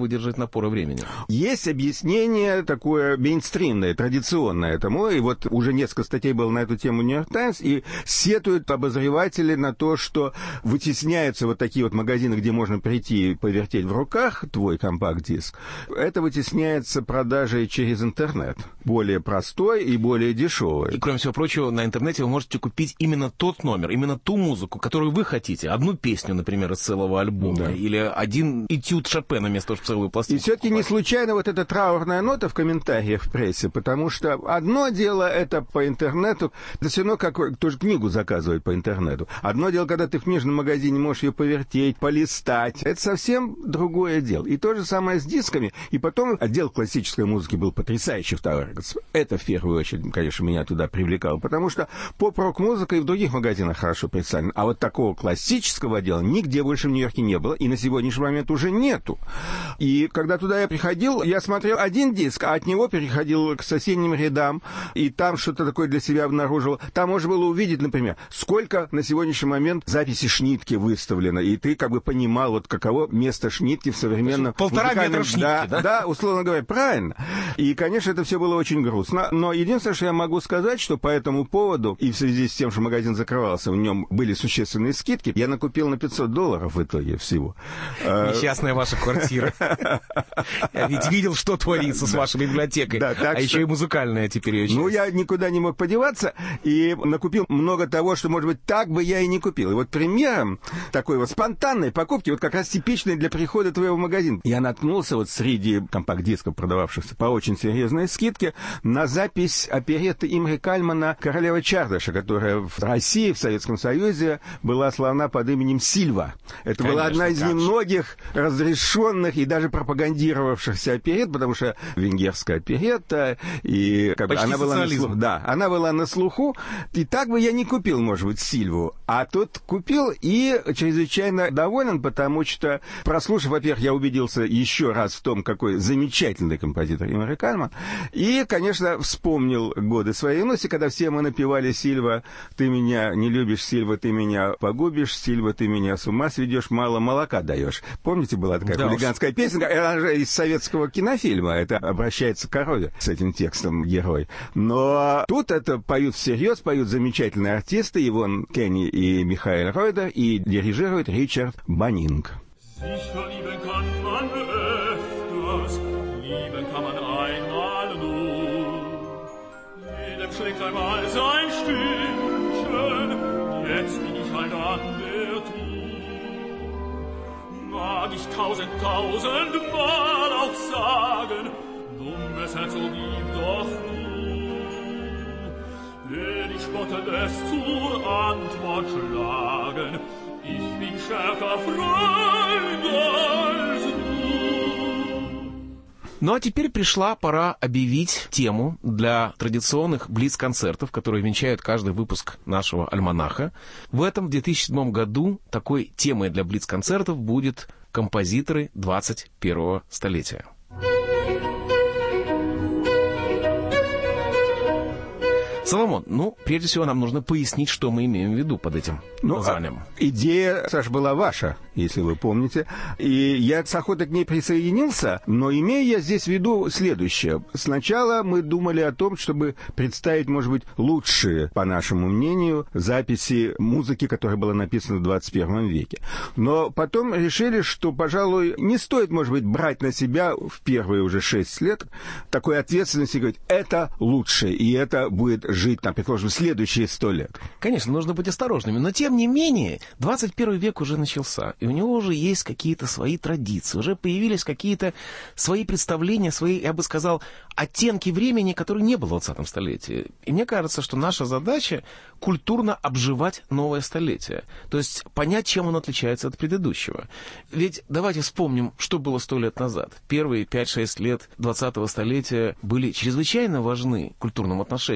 выдержать напора времени. Есть объяснение такое мейнстримное, традиционное этому, и вот уже несколько статей было на эту тему «Нью-Йорк Таймс», и сетуют обозреватели на то, что вытесняются вот такие вот магазины, где можно прийти и повертеть в руках твой компакт-диск. Это вытесняется продажей через интернет. Более простой и более дешевый. И, кроме всего прочего, на интернете вы можете купить именно тот номер, именно ту музыку, которую вы хотите. Одну песню, например, из целого альбома, да. Или один этюд Шопена вместо того, чтобы целую пластинку. И все-таки не случайно вот эта траурная нота в комментариях в прессе, потому что одно дело это по интернету, это все равно как тоже книгу заказывать по интернету. Одно дело, когда ты в книжном магазине можешь ее повертеть, полистать. Это совсем другое дело. И то же самое с дисками. И потом отдел классической музыки был потрясающий в Tower Records. Это в первую очередь, конечно, меня туда привлекало, потому что поп-рок-музыка и в других магазинах хорошо представлена. А вот такого классического отдела нигде больше в Нью-Йорке не было, и на сегодняшний момент уже нету. И когда туда я приходил, я смотрел один диск, а от него переходил к соседним рядам, и там что-то такое для себя обнаружил. Там можно было увидеть, например, сколько на сегодняшний момент записи Шнитке выставлено, и ты как бы понимал, вот каково место Шнитке в современном... Полтора метра Шнитке, да, да? Да, условно говоря, правильно. И, конечно, это все было очень грустно. Но единственное, что я могу сказать, что по этому поводу, и в связи с тем, что магазин закрывался, в нем были существенные скидки, я накупил на пятьсот долларов в итоге всего. Несчастная ваша квартира. Я ведь видел, что творится с вашей библиотекой. А еще и музыкальная теперь ее часть. Ну, я никуда не мог подеваться, и накупил много того, что, может быть, так бы я и не купил. И вот примером такой вот спонтанной покупки, вот как раз типичной для прихода твоего магазина, я наткнулся вот среди компакт-дисков, продававшихся по очень серьезной скидке, на запись оперетты Имри Кальмана «Королева Чардаша», которая в России, в Советском Союзе была славна под именем Сильва. Это Конечно, была одна из немногих разрешенных и даже пропагандировавшихся оперет, потому что венгерская оперетта, и как бы, она была на слуху. Да, она была на слуху, и так бы я не купил, может быть, Сильву, а тут купил и чрезвычайно доволен, потому что, прослушав, во-первых, я убедился еще раз в том, какой замечательный композитор Имри Кальман, и, конечно, вспомнил годы своей юности, когда все мы напевали «Сильва, ты меня не любишь, Сильва, ты меня погубишь, Сильва, ты меня с ума сведешь, мало молока даешь». Помните, была такая да хулиганская уж. песенка, она же из советского кинофильма, это обращается к корове с этим текстом герой. Но тут это поют всерьез, поют замечательные артисты, Ивон Кенни и Михаэль Ройдер, и дирижирует Ричард Баннинг. Schlägt einmal sein Stündchen, jetzt bin ich ein anderer Typ. Mag ich tausend, tausend Mal auch sagen, dummes Herz, so gib doch nie. Will ich spottendes zur Antwort schlagen, ich bin stärker Freund als du. Ну а теперь пришла пора объявить тему для традиционных блиц-концертов, которые венчают каждый выпуск нашего альманаха. В этом, в две тысячи седьмом году, такой темой для блиц-концертов будет композиторы двадцать первого столетия. Соломон, ну, прежде всего, нам нужно пояснить, что мы имеем в виду под этим ну, названием. А идея, Саш, была ваша, если вы помните. И я с охотой к ней присоединился, но имею я здесь в виду следующее. Сначала мы думали о том, чтобы представить, может быть, лучшие, по нашему мнению, записи музыки, которая была написана в двадцать первом веке. Но потом решили, что, пожалуй, не стоит, может быть, брать на себя в первые уже шесть лет такой ответственности и говорить, это лучшее, и это будет жить, там, предположим, следующие сто лет. Конечно, нужно быть осторожными, но тем не менее, двадцать первый век уже начался, и у него уже есть какие-то свои традиции, уже появились какие-то свои представления, свои, я бы сказал, оттенки времени, которые не было в двадцатом столетии. И мне кажется, что наша задача культурно обживать новое столетие, то есть понять, чем оно отличается от предыдущего. Ведь давайте вспомним, что было сто лет назад. Первые пять-шесть лет двадцатого столетия были чрезвычайно важны в культурном отношении, и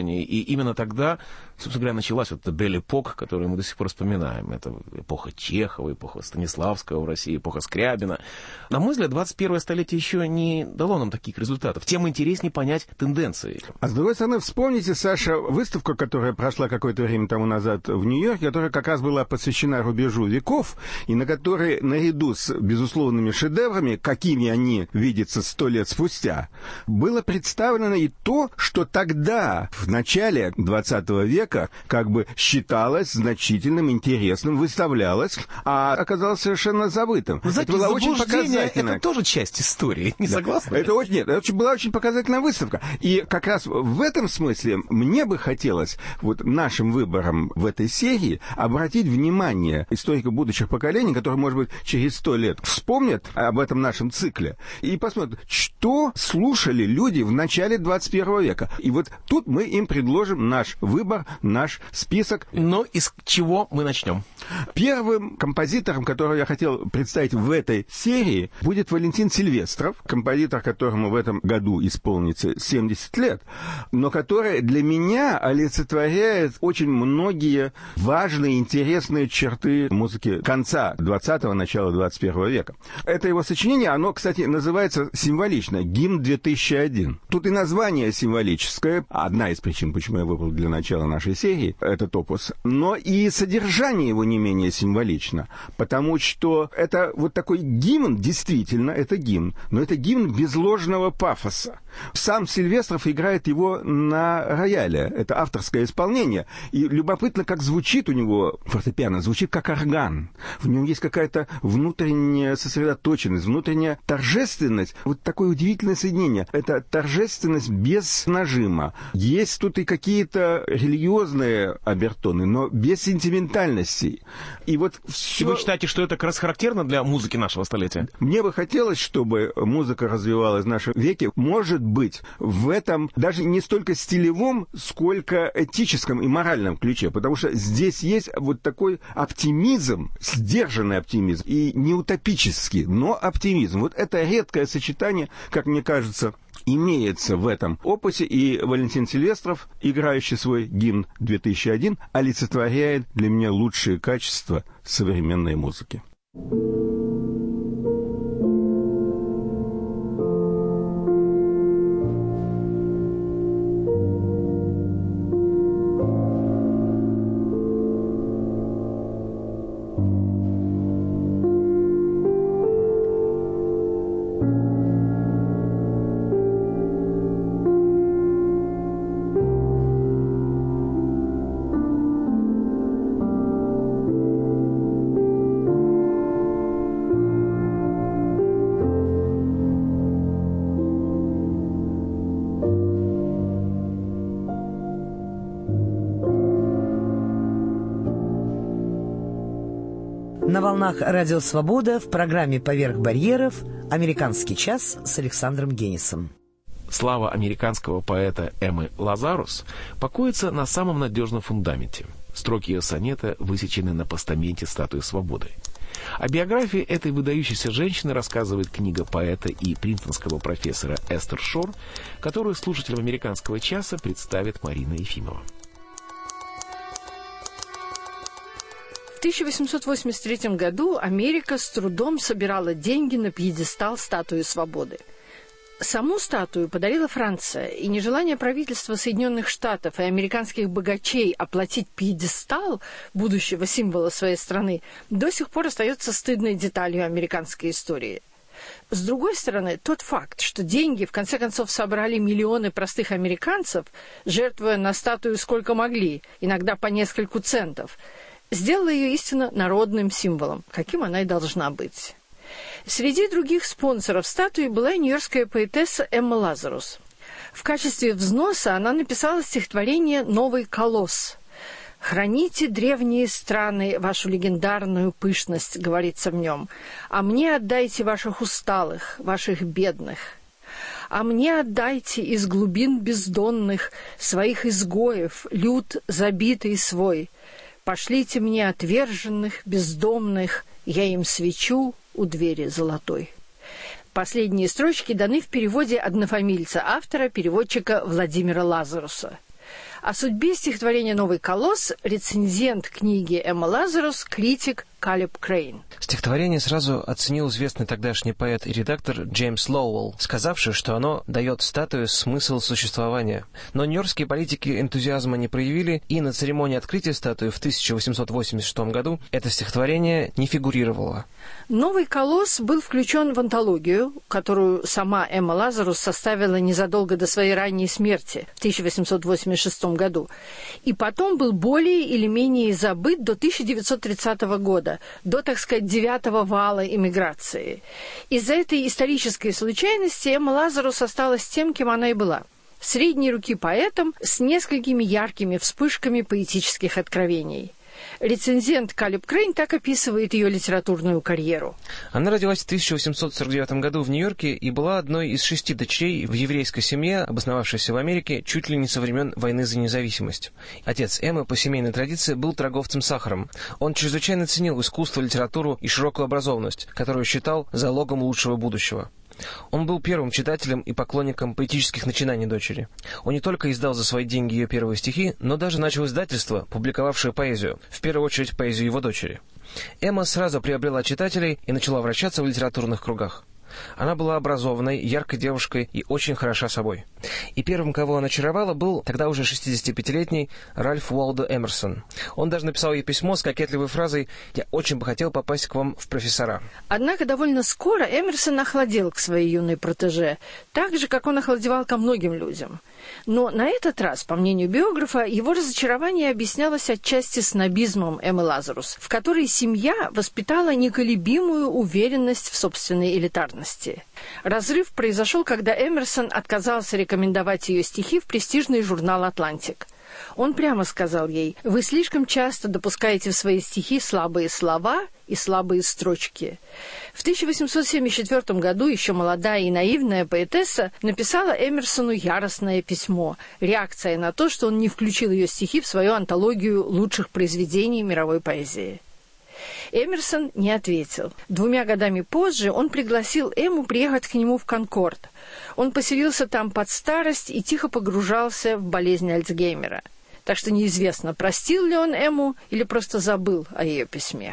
именно тогда, собственно говоря, началась вот эта Бель Эпок, которую мы до сих пор вспоминаем. Это эпоха Чехова, эпоха Станиславского в России, эпоха Скрябина. На мой взгляд, двадцать первое столетие еще не дало нам таких результатов. Тем интереснее понять тенденции. А с другой стороны, вспомните, Саша, выставку, которая прошла какое-то время тому назад в Нью-Йорке, которая как раз была посвящена рубежу веков, и на которой, наряду с безусловными шедеврами, какими они видятся сто лет спустя, было представлено и то, что тогда, в начале двадцатого века, как бы считалось значительным, интересным, выставлялось, а оказалось совершенно забытым. Вы знаете, это была очень показательная. Это тоже часть истории, не да. согласны? Это очень, нет, это была очень показательная выставка. И как раз в этом смысле мне бы хотелось вот нашим выбором в этой серии обратить внимание историков будущих поколений, которые, может быть, через сто лет вспомнят об этом нашем цикле и посмотрят, что слушали люди в начале двадцать первого века. И вот тут мы им предложим наш выбор, наш список. Но из чего мы начнем? Первым композитором, которого я хотел представить в этой серии, будет Валентин Сильвестров, композитор, которому в этом году исполнится семьдесят лет, но который для меня олицетворяет очень многие важные, интересные черты музыки конца двадцатого, начала двадцать первого века. Это его сочинение, оно, кстати, называется символично «Гимн две тысячи один». Тут и название символическое, одна из причин, почему я выбрал для начала нашей серии этот опус, но и содержание его не менее символично, потому что это вот такой гимн, действительно, это гимн, но это гимн без ложного пафоса. Сам Сильвестров играет его на рояле, это авторское исполнение, и любопытно, как звучит у него фортепиано, звучит как орган, в нем есть какая-то внутренняя сосредоточенность, внутренняя торжественность, вот такое удивительное соединение, это торжественность без нажима. Есть тут и какие-то религиозные обертоны, но без сентиментальности. И вот все... И вы считаете, что это как раз характерно для музыки нашего столетия? Мне бы хотелось, чтобы музыка развивалась в нашем веке, может быть, в этом даже не столько стилевом, сколько этическом и моральном ключе, потому что здесь есть вот такой оптимизм, сдержанный оптимизм, и не утопический, но оптимизм. Вот это редкое сочетание, как мне кажется, имеется в этом опусе, и Валентин Сильвестров, играющий свой гимн две тысячи один, олицетворяет для меня лучшие качества современной музыки. На волнах «Радио Свобода» в программе «Поверх барьеров» «Американский час» с Александром Генисом. Слава американского поэта Эммы Лазарус покоится на самом надежном фундаменте. Строки ее сонета высечены на постаменте статуи Свободы. О биографии этой выдающейся женщины рассказывает книга поэта и принстонского профессора Эстер Шор, которую слушателям «Американского часа» представит Марина Ефимова. В тысяча восемьсот восемьдесят третьем году Америка с трудом собирала деньги на пьедестал статуи Свободы. Саму статую подарила Франция, и нежелание правительства Соединенных Штатов и американских богачей оплатить пьедестал будущего символа своей страны до сих пор остается стыдной деталью американской истории. С другой стороны, тот факт, что деньги в конце концов собрали миллионы простых американцев, жертвуя на статую сколько могли, иногда по нескольку центов, сделала ее истинно народным символом, каким она и должна быть. Среди других спонсоров статуи была и нью-йоркская поэтесса Эмма Лазарус. В качестве взноса она написала стихотворение «Новый колосс». «Храните, древние страны, вашу легендарную пышность», — говорится в нем, «а мне отдайте ваших усталых, ваших бедных. А мне отдайте из глубин бездонных своих изгоев, люд забитый свой. Пошлите мне отверженных, бездомных, я им свечу у двери золотой». Последние строчки даны в переводе однофамильца автора, переводчика Владимира Лазаруса. О судьбе стихотворения «Новый колосс» рецензент книги Эмма Лазарус, критик Калеб Крейн. Стихотворение сразу оценил известный тогдашний поэт и редактор Джеймс Лоуэлл, сказавший, что оно дает статуе смысл существования. Но нью-йоркские политики энтузиазма не проявили, и на церемонии открытия статуи в тысяча восемьсот восемьдесят шестом году это стихотворение не фигурировало. «Новый колосс» был включен в антологию, которую сама Эмма Лазарус составила незадолго до своей ранней смерти в тысяча восемьсот восемьдесят шестом году, и потом был более или менее забыт до тысяча девятьсот тридцатого года, до, так сказать, девятого вала эмиграции. Из-за этой исторической случайности Эмма Лазарус осталась тем, кем она и была. Средней руки поэтом с несколькими яркими вспышками поэтических откровений. Рецензент Калеб Крейн так описывает ее литературную карьеру. Она родилась в тысяча восемьсот сорок девятом году в Нью-Йорке и была одной из шести дочерей в еврейской семье, обосновавшейся в Америке чуть ли не со времен войны за независимость. Отец Эммы по семейной традиции был торговцем сахаром. Он чрезвычайно ценил искусство, литературу и широкую образованность, которую считал залогом лучшего будущего. Он был первым читателем и поклонником поэтических начинаний дочери. Он не только издал за свои деньги ее первые стихи, но даже начал издательство, публиковавшее поэзию, в первую очередь поэзию его дочери. Эмма сразу приобрела читателей и начала вращаться в литературных кругах. Она была образованной, яркой девушкой и очень хороша собой. И первым, кого она очаровала, был тогда уже шестидесятипятилетний Ральф Уолдо Эмерсон. Он даже написал ей письмо с кокетливой фразой «Я очень бы хотел попасть к вам в профессора». Однако довольно скоро Эмерсон охладел к своей юной протеже, так же, как он охладевал ко многим людям. Но на этот раз, по мнению биографа, его разочарование объяснялось отчасти снобизмом Эммы Лазарус, в которой семья воспитала неколебимую уверенность в собственной элитарности. Разрыв произошел, когда Эмерсон отказался рекомендовать ее стихи в престижный журнал «Атлантик». Он прямо сказал ей: «Вы слишком часто допускаете в свои стихи слабые слова и слабые строчки». В тысяча восемьсот семьдесят четвёртом году еще молодая и наивная поэтесса написала Эмерсону яростное письмо, реакция на то, что он не включил ее стихи в свою антологию лучших произведений мировой поэзии. Эмерсон не ответил. Двумя годами позже он пригласил Эмму приехать к нему в Конкорд. Он поселился там под старость и тихо погружался в болезнь Альцгеймера. Так что неизвестно, простил ли он Эмму или просто забыл о ее письме.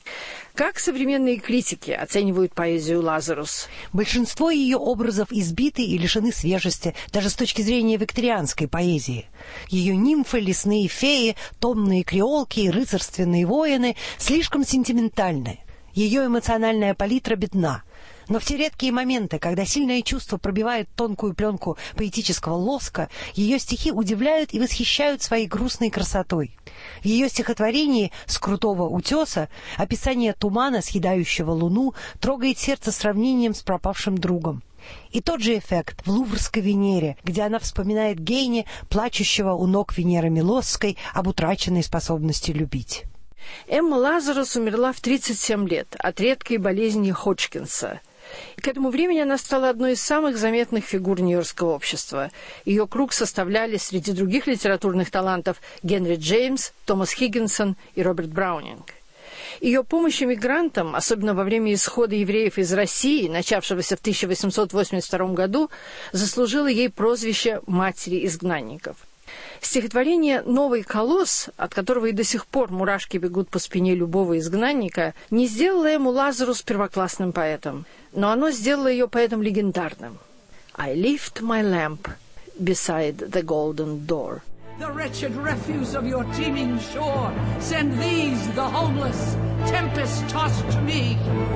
Как современные критики оценивают поэзию Лазарус? Большинство ее образов избиты и лишены свежести, даже с точки зрения викторианской поэзии. Ее нимфы, лесные феи, томные креолки и рыцарственные воины слишком сентиментальны. Ее эмоциональная палитра бедна. Но в те редкие моменты, когда сильное чувство пробивает тонкую пленку поэтического лоска, ее стихи удивляют и восхищают своей грустной красотой. В ее стихотворении «С крутого утеса» описание тумана, съедающего луну, трогает сердце сравнением с пропавшим другом. И тот же эффект в «Луврской Венере», где она вспоминает Гейне, плачущего у ног Венеры Милосской об утраченной способности любить. Эмма Лазарус умерла в тридцать семь лет от редкой болезни Ходжкинса. К этому времени она стала одной из самых заметных фигур нью-йоркского общества. Ее круг составляли среди других литературных талантов Генри Джеймс, Томас Хиггинсон и Роберт Браунинг. Ее помощь эмигрантам, особенно во время исхода евреев из России, начавшегося в тысяча восемьсот восемьдесят втором году, заслужила ей прозвище «Матери изгнанников». Стихотворение «Новый колосс», от которого и до сих пор мурашки бегут по спине любого изгнанника, не сделало Эмму Лазарус первоклассным поэтом, но оно сделало ее поэтом легендарным. «I lift my lamp beside the golden door». The wretched refuse of your teeming shore, send these, the homeless, tempest-tossed to me.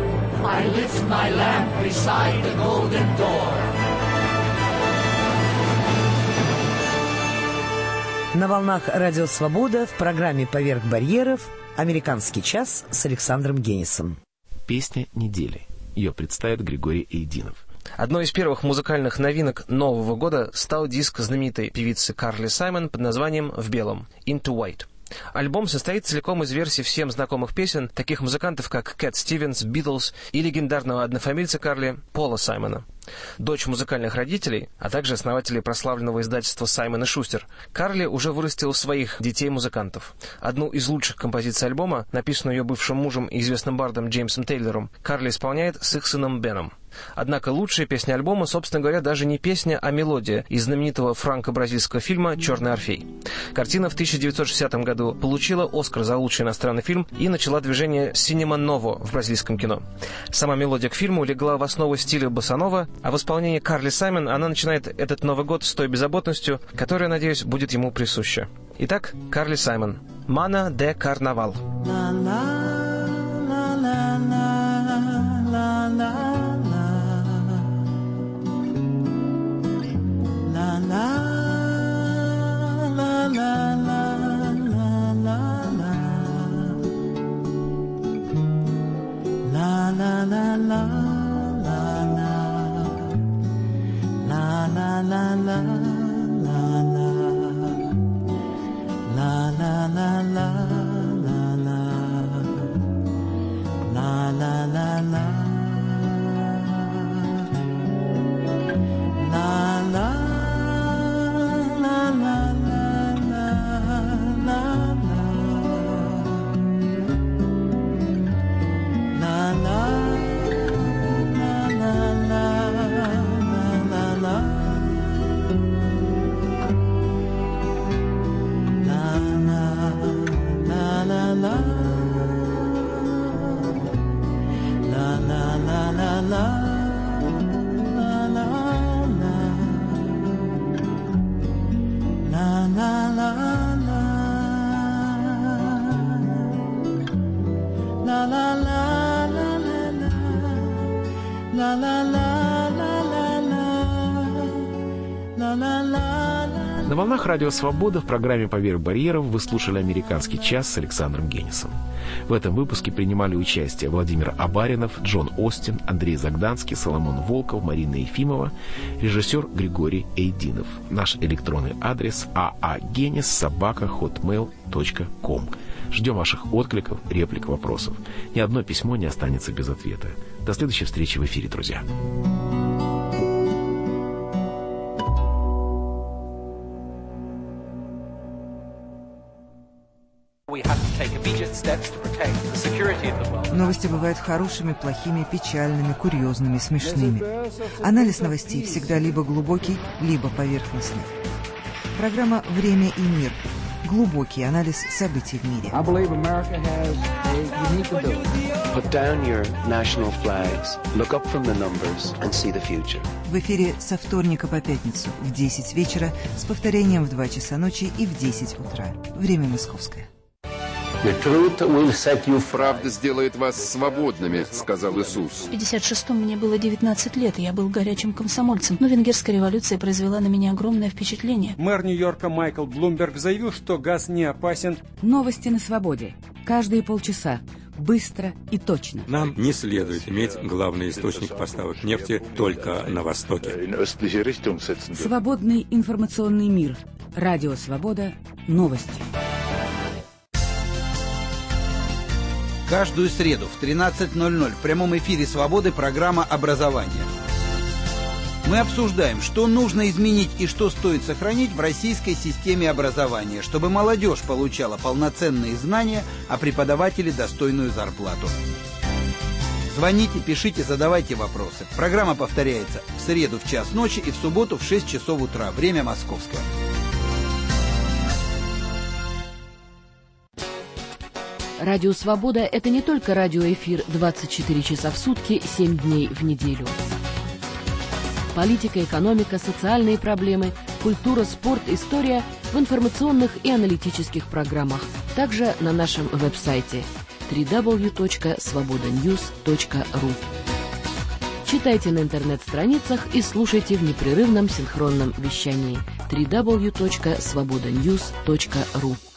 I lift my lamp beside the golden door. На волнах «Радио Свобода» в программе «Поверх барьеров» «Американский час» с Александром Генисом. Песня недели. Ее представит Григорий Эйдинов. Одной из первых музыкальных новинок Нового года стал диск знаменитой певицы Карли Саймон под названием «В белом» «Into White». Альбом состоит целиком из версий всем знакомых песен таких музыкантов, как Кэт Стивенс, Битлз и легендарного однофамильца Карли Пола Саймона. Дочь музыкальных родителей, а также основателей прославленного издательства «Саймон и Шустер», Карли уже вырастила своих детей-музыкантов. Одну из лучших композиций альбома, написанную ее бывшим мужем и известным бардом Джеймсом Тейлором, Карли исполняет с их сыном Беном. Однако лучшая песня альбома, собственно говоря, даже не песня, а мелодия из знаменитого франко-бразильского фильма «Черный Орфей». Картина в тысяча девятьсот шестидесятом году получила «Оскар» за лучший иностранный фильм и начала движение «Синема Ново» в бразильском кино. Сама мелодия к фильму легла в основу стиля боссанова, а в исполнении Карли Саймон она начинает этот Новый год с той беззаботностью, которая, надеюсь, будет ему присуща. Итак, Карли Саймон. «Мана де Карнавал». На волнах Радио Свобода в программе «Поверх барьеров» вы слушали «Американский час» с Александром Генисом. В этом выпуске принимали участие Владимир Абаринов, Джон Остин, Андрей Загданский, Соломон Волков, Марина Ефимова, режиссер Григорий Эйдинов. Наш электронный адрес aagenis собака хотмейл точка ком. Ждем ваших откликов, реплик, вопросов. Ни одно письмо не останется без ответа. До следующей встречи в эфире, друзья. Новости бывают хорошими, плохими, печальными, курьезными, смешными. Анализ новостей всегда либо глубокий, либо поверхностный. Программа «Время и мир». Глубокий анализ событий в мире. В эфире со вторника по пятницу в десять вечера с повторением в два часа ночи и в десять утра. Время московское. Правда сделает вас свободными, сказал Иисус. В пятьдесят шестом мне было девятнадцать лет, и я был горячим комсомольцем. Но венгерская революция произвела на меня огромное впечатление. Мэр Нью-Йорка Майкл Блумберг заявил, что газ не опасен. Новости на свободе. Каждые полчаса. Быстро и точно. Нам не следует иметь главный источник поставок нефти только на Востоке. Свободный информационный мир. Радио Свобода. Новости. Каждую среду в тринадцать ноль ноль в прямом эфире «Свободы» программа «Образование». Мы обсуждаем, что нужно изменить и что стоит сохранить в российской системе образования, чтобы молодежь получала полноценные знания, а преподаватели достойную зарплату. Звоните, пишите, задавайте вопросы. Программа повторяется в среду в час ночи и в субботу в шесть часов утра. Время московское. Радио «Свобода» — это не только радиоэфир двадцать четыре часа в сутки, семь дней в неделю. Политика, экономика, социальные проблемы, культура, спорт, история в информационных и аналитических программах. Также на нашем веб-сайте дабл ю дабл ю дабл ю точка свобода ньюс точка ру. Читайте на интернет-страницах и слушайте в непрерывном синхронном вещании дабл ю дабл ю дабл ю точка свобода ньюс точка ру.